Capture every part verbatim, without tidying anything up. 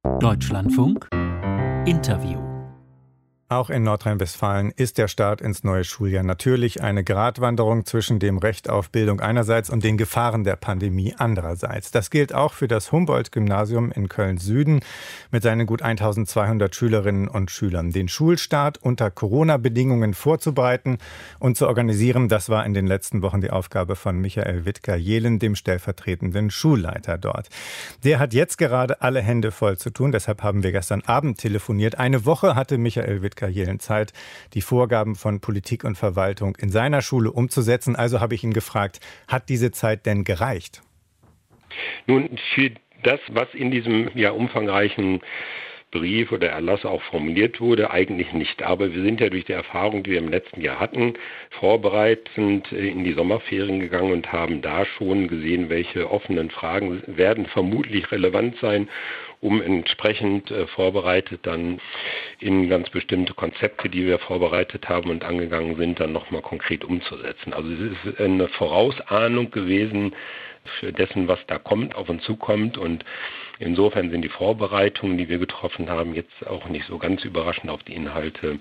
Deutschlandfunk Interview. Auch in Nordrhein-Westfalen ist der Start ins neue Schuljahr natürlich eine Gratwanderung zwischen dem Recht auf Bildung einerseits und den Gefahren der Pandemie andererseits. Das gilt auch für das Humboldt-Gymnasium in Köln-Süden mit seinen gut eintausendzweihundert Schülerinnen und Schülern. Den Schulstart unter Corona-Bedingungen vorzubereiten und zu organisieren, das war in den letzten Wochen die Aufgabe von Michael Wittger-Jelen, dem stellvertretenden Schulleiter dort. Der hat jetzt gerade alle Hände voll zu tun, deshalb haben wir gestern Abend telefoniert. Eine Woche hatte Michael Wittger Jelen Zeit, die Vorgaben von Politik und Verwaltung in seiner Schule umzusetzen. Also habe ich ihn gefragt, hat diese Zeit denn gereicht? Nun, für das, was in diesem ja umfangreichen Brief oder Erlass auch formuliert wurde, eigentlich nicht. Aber wir sind ja durch die Erfahrung, die wir im letzten Jahr hatten, vorbereitend in die Sommerferien gegangen und haben da schon gesehen, welche offenen Fragen werden vermutlich relevant sein, um entsprechend äh, vorbereitet dann in ganz bestimmte Konzepte, die wir vorbereitet haben und angegangen sind, dann nochmal konkret umzusetzen. Also es ist eine Vorausahnung gewesen für dessen, was da kommt, auf uns zukommt, und insofern sind die Vorbereitungen, die wir getroffen haben, jetzt auch nicht so ganz überraschend auf die Inhalte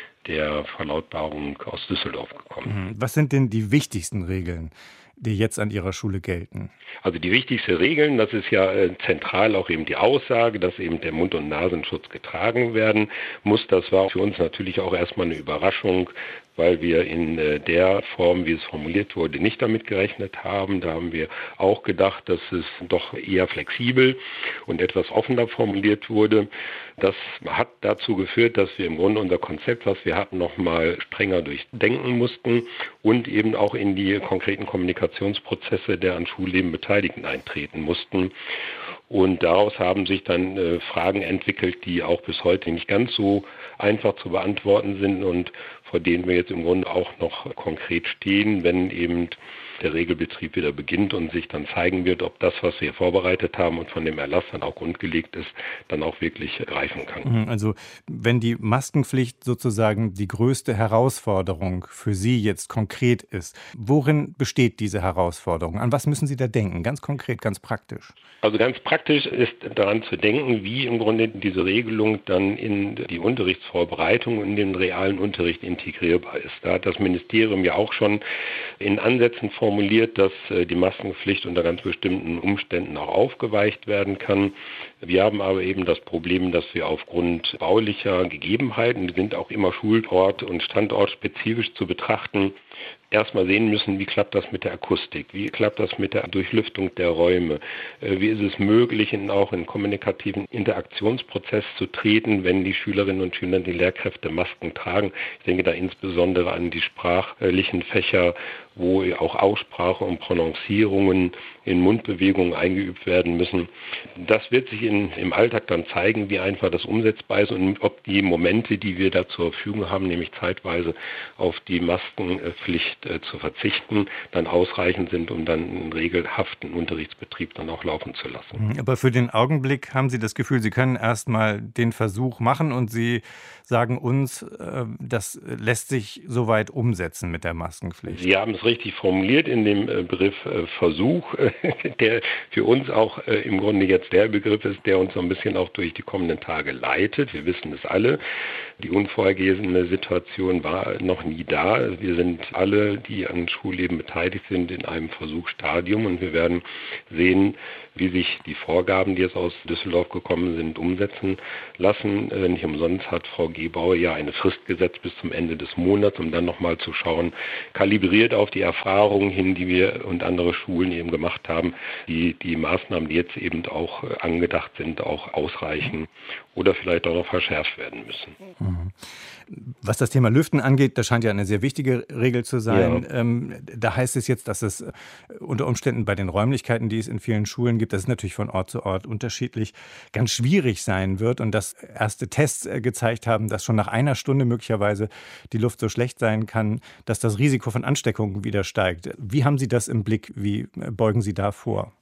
der Verlautbarung aus Düsseldorf gekommen. Was sind denn die wichtigsten Regeln, die jetzt an Ihrer Schule gelten? Also die wichtigste Regeln, das ist ja äh, zentral auch eben die Aussage, dass eben der Mund- und Nasenschutz getragen werden muss. Das war für uns natürlich auch erstmal eine Überraschung, weil wir in äh, der Form, wie es formuliert wurde, nicht damit gerechnet haben. Da haben wir auch gedacht, dass es doch eher flexibel und etwas offener formuliert wurde. Das hat dazu geführt, dass wir im Grunde unser Konzept, was wir hatten, nochmal strenger durchdenken mussten und eben auch in die konkreten Kommunikationsprozesse der an Schulleben Beteiligten eintreten mussten. Und daraus haben sich dann äh, Fragen entwickelt, die auch bis heute nicht ganz so einfach zu beantworten sind und vor denen wir jetzt im Grunde auch noch konkret stehen, wenn eben der Regelbetrieb wieder beginnt und sich dann zeigen wird, ob das, was wir vorbereitet haben und von dem Erlass dann auch grundgelegt ist, dann auch wirklich greifen kann. Also wenn die Maskenpflicht sozusagen die größte Herausforderung für Sie jetzt konkret ist, worin besteht diese Herausforderung? An was müssen Sie da denken? Ganz konkret, ganz praktisch. Also ganz praktisch ist daran zu denken, wie im Grunde diese Regelung dann in die Unterrichtsvorbereitung und in den realen Unterricht integrierbar ist. Da hat das Ministerium ja auch schon in Ansätzen formuliert, dass die Maskenpflicht unter ganz bestimmten Umständen auch aufgeweicht werden kann. Wir haben aber eben das Problem, dass wir aufgrund baulicher Gegebenheiten, die sind auch immer schulort- und standortspezifisch zu betrachten, erstmal sehen müssen, wie klappt das mit der Akustik, wie klappt das mit der Durchlüftung der Räume, wie ist es möglich, in, auch in kommunikativen Interaktionsprozess zu treten, wenn die Schülerinnen und Schüler, die Lehrkräfte Masken tragen. Ich denke da insbesondere an die sprachlichen Fächer, wo auch Aussprache und Prononcierungen in Mundbewegungen eingeübt werden müssen. Das wird sich in, im Alltag dann zeigen, wie einfach das umsetzbar ist und ob die Momente, die wir da zur Verfügung haben, nämlich zeitweise auf die Maskenpflicht äh, zu verzichten, dann ausreichend sind, um dann einen regelhaften Unterrichtsbetrieb dann auch laufen zu lassen. Aber für den Augenblick haben Sie das Gefühl, Sie können erst mal den Versuch machen und Sie sagen uns, äh, das lässt sich soweit umsetzen mit der Maskenpflicht. Sie haben es richtig formuliert in dem äh, Begriff äh, Versuch, äh, der für uns auch äh, im Grunde jetzt der Begriff ist, der uns so ein bisschen auch durch die kommenden Tage leitet. Wir wissen es alle. Die unvorhergesehene Situation war noch nie da. Wir sind alle, die an Schulleben beteiligt sind, in einem Versuchsstadium und wir werden sehen, wie sich die Vorgaben, die jetzt aus Düsseldorf gekommen sind, umsetzen lassen. Nicht umsonst hat Frau Gebauer ja eine Frist gesetzt bis zum Ende des Monats, um dann nochmal zu schauen, kalibriert auf die Erfahrungen hin, die wir und andere Schulen eben gemacht haben, die die Maßnahmen, die jetzt eben auch angedacht sind, auch ausreichen oder vielleicht auch noch verschärft werden müssen. Mhm. Was das Thema Lüften angeht, das scheint ja eine sehr wichtige Regel zu sein. Ja. Ähm, da heißt es jetzt, dass es unter Umständen bei den Räumlichkeiten, die es in vielen Schulen gibt, das ist natürlich von Ort zu Ort unterschiedlich, ganz schwierig sein wird und dass erste Tests gezeigt haben, dass schon nach einer Stunde möglicherweise die Luft so schlecht sein kann, dass das Risiko von Ansteckungen wieder steigt. Wie haben Sie das im Blick? Wie beugen Sie da vor?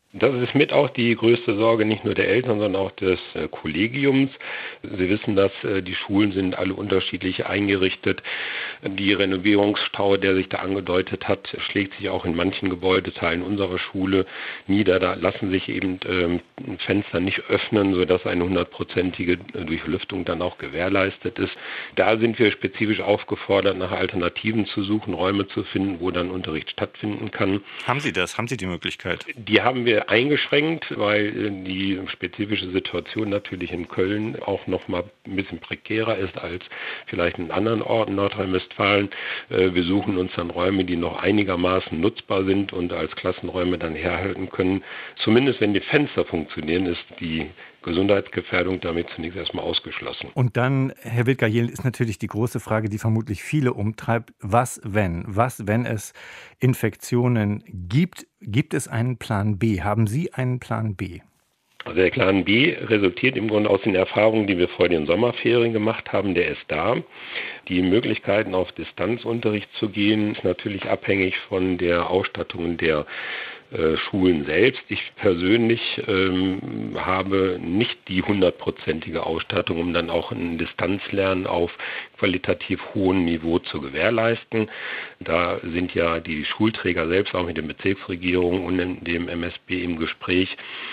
Das ist mit auch die größte Sorge nicht nur der Eltern, sondern auch des äh, Kollegiums. Sie wissen, dass äh, die Schulen sind alle unterschiedlich eingerichtet. Die Renovierungsstau, der sich da angedeutet hat, schlägt sich auch in manchen Gebäudeteilen unserer Schule nieder. Da lassen sich eben ähm, Fenster nicht öffnen, sodass eine hundertprozentige Durchlüftung dann auch gewährleistet ist. Da sind wir spezifisch aufgefordert, nach Alternativen zu suchen, Räume zu finden, wo dann Unterricht stattfinden kann. Haben Sie das? Haben Sie die Möglichkeit? Die haben wir eingeschränkt, weil die spezifische Situation natürlich in Köln auch noch mal ein bisschen prekärer ist als vielleicht in anderen Orten Nordrhein-Westfalen. Wir suchen uns dann Räume, die noch einigermaßen nutzbar sind und als Klassenräume dann herhalten können. Zumindest wenn die Fenster funktionieren, ist die Gesundheitsgefährdung damit zunächst erstmal ausgeschlossen. Und dann, Herr Wittger-Jehlen, ist natürlich die große Frage, die vermutlich viele umtreibt. Was, wenn? Was, wenn es Infektionen gibt? Gibt es einen Plan B? Haben Sie einen Plan B? Also der Plan B resultiert im Grunde aus den Erfahrungen, die wir vor den Sommerferien gemacht haben. Der ist da. Die Möglichkeiten, auf Distanzunterricht zu gehen, ist natürlich abhängig von der Ausstattung der äh, Schulen selbst. Ich persönlich ähm, habe nicht die hundertprozentige Ausstattung, um dann auch ein Distanzlernen auf qualitativ hohem Niveau zu gewährleisten. Da sind ja die Schulträger selbst auch mit den Bezirksregierungen und dem M S B im Gespräch.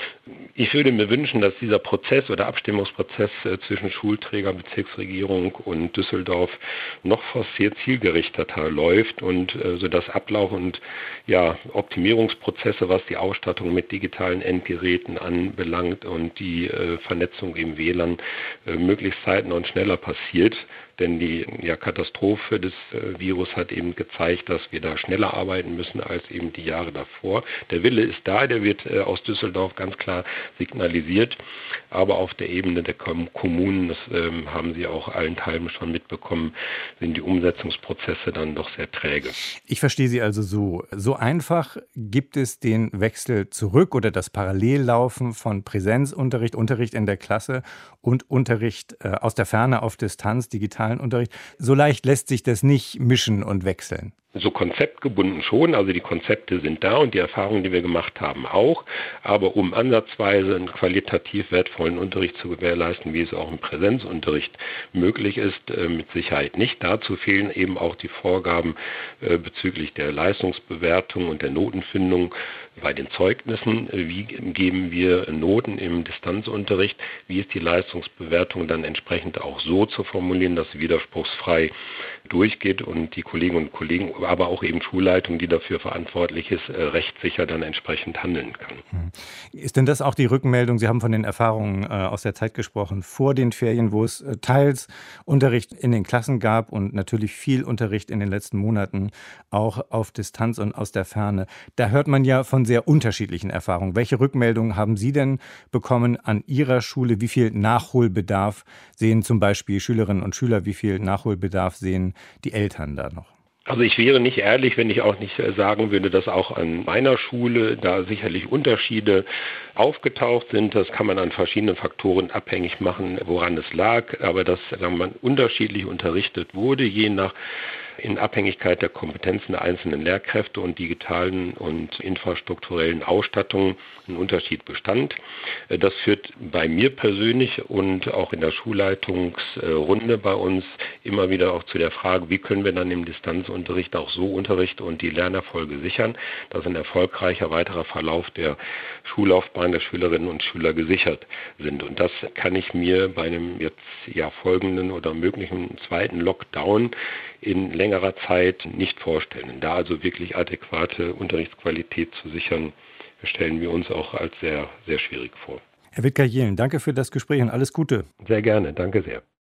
Ich würde mir wünschen, dass dieser Prozess oder Abstimmungsprozess äh, zwischen Schulträger, Bezirksregierung und Düsseldorf noch forciert zielgerichteter läuft und äh, so dass Ablauf und ja, Optimierungsprozesse, was die Ausstattung mit digitalen Endgeräten anbelangt und die äh, Vernetzung im W L A N äh, möglichst zeitnah und schneller passiert. Denn die ja, Katastrophe des äh, Virus hat eben gezeigt, dass wir da schneller arbeiten müssen als eben die Jahre davor. Der Wille ist da, der wird äh, aus Düsseldorf ganz klar signalisiert. Aber auf der Ebene der Kom- Kommunen, das ähm, haben Sie auch allenthalben schon mitbekommen, sind die Umsetzungsprozesse dann doch sehr träge. Ich verstehe Sie also so. So einfach gibt es den Wechsel zurück oder das Parallellaufen von Präsenzunterricht, Unterricht in der Klasse und Unterricht äh, aus der Ferne auf Distanz, digital Unterricht. So leicht lässt sich das nicht mischen und wechseln. So konzeptgebunden schon, also die Konzepte sind da und die Erfahrungen, die wir gemacht haben, auch. Aber um ansatzweise einen qualitativ wertvollen Unterricht zu gewährleisten, wie es auch im Präsenzunterricht möglich ist, mit Sicherheit nicht. Dazu fehlen eben auch die Vorgaben bezüglich der Leistungsbewertung und der Notenfindung bei den Zeugnissen. Wie geben wir Noten im Distanzunterricht? Wie ist die Leistungsbewertung dann entsprechend auch so zu formulieren, dass sie widerspruchsfrei durchgeht und die Kolleginnen und Kollegen, aber auch eben Schulleitung, die dafür verantwortlich ist, rechtssicher dann entsprechend handeln kann. Ist denn das auch die Rückmeldung? Sie haben von den Erfahrungen äh, aus der Zeit gesprochen, vor den Ferien, wo es äh, teils Unterricht in den Klassen gab und natürlich viel Unterricht in den letzten Monaten auch auf Distanz und aus der Ferne. Da hört man ja von sehr unterschiedlichen Erfahrungen. Welche Rückmeldungen haben Sie denn bekommen an Ihrer Schule? Wie viel Nachholbedarf sehen zum Beispiel Schülerinnen und Schüler? Wie viel Nachholbedarf sehen die Eltern da noch? Also ich wäre nicht ehrlich, wenn ich auch nicht sagen würde, dass auch an meiner Schule da sicherlich Unterschiede aufgetaucht sind. Das kann man an verschiedenen Faktoren abhängig machen, woran es lag. Aber dass, sagen wir mal, unterschiedlich unterrichtet wurde, je nach in Abhängigkeit der Kompetenzen der einzelnen Lehrkräfte und digitalen und infrastrukturellen Ausstattungen ein Unterschied bestand. Das führt bei mir persönlich und auch in der Schulleitungsrunde bei uns immer wieder auch zu der Frage, wie können wir dann im Distanzunterricht auch so Unterricht und die Lernerfolge sichern, dass ein erfolgreicher weiterer Verlauf der Schullaufbahn der Schülerinnen und Schüler gesichert sind. Und das kann ich mir bei einem jetzt ja folgenden oder möglichen zweiten Lockdown in längerer Zeit nicht vorstellen. Da also wirklich adäquate Unterrichtsqualität zu sichern, stellen wir uns auch als sehr, sehr schwierig vor. Herr Wittger-Jehlen, danke für das Gespräch und alles Gute. Sehr gerne, danke sehr.